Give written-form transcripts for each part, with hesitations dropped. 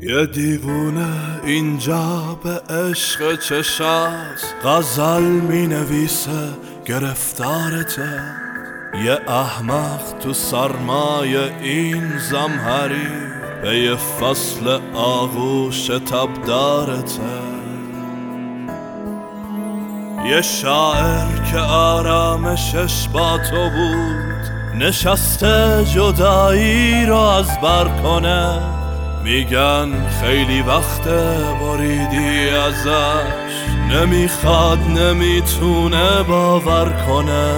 یه دیوونه اینجا به عشق چشات غزل می نویسه گرفتارته، یه احمق تو سرمایه این زمهری به یه فصل آغوش تبدارته. یه شاعر که آرامشش با تو بود نشسته جدایی رو از بر کنه، میگن خیلی وقته بریدی ازش، نمیخواد نمیتونه باور کنه.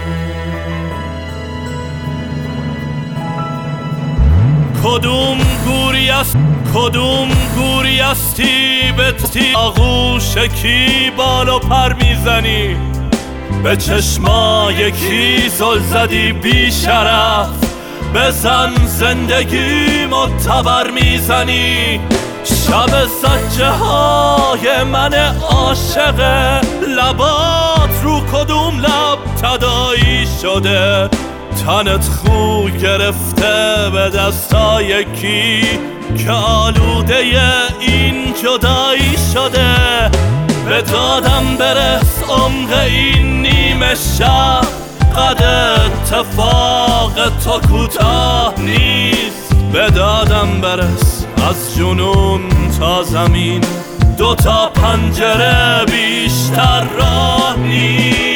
کدوم گوری استی به آغوش کی بال و پر میزنی، به چشمای کی زل زدی بی شرف، بزن زندگی معتبر میزنی. شب زجه های من عاشق، لبات رو کدوم لب تداعی شده، تنت خو گرفته به دستای کی که آلوده این جدایی شده. به دادم برس عمق این نیمه شب، قد اتفاق تو کوتاه نیست. به دادم برس از جنون تا زمین، 2 تا پنجره بیشتر راه نیست.